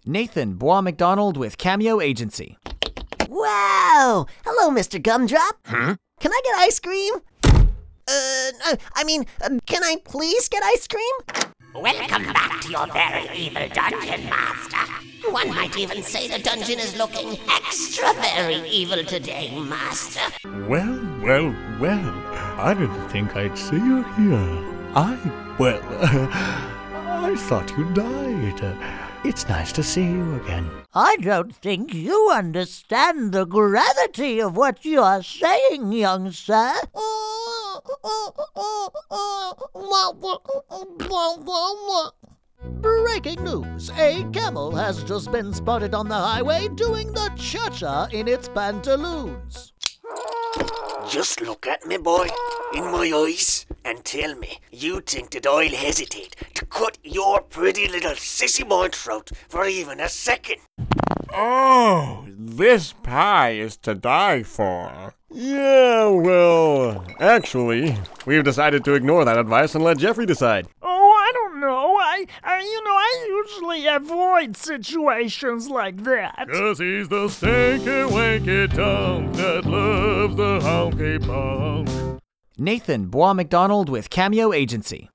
Nathan Bois McDonald with Cameo Agency. Wow! Hello, Mr. Gumdrop. Huh? Can I get ice cream? Can I please get ice cream? Welcome back to your very evil dungeon, Master. One might even say the dungeon is looking extra very evil today, Master. Well. I didn't think I'd see you here. I thought you died. It's nice to see you again. I don't think you understand the gravity of what you are saying, young sir. Breaking news. A camel has just been spotted on the highway doing the cha-cha in its pantaloons. Just look at me, boy, in my eyes, and tell me you think that I'll hesitate to cut your pretty little sissy boy throat for even a second. Oh, this pie is to die for. Yeah, well, actually, we've decided to ignore that advice and let Jeffrey decide. Oh, I don't know. I usually avoid situations like that. 'Cause he's the stanky wanky tongue that loves the honky punk. Nathan Bois McDonald with Cameo Agency.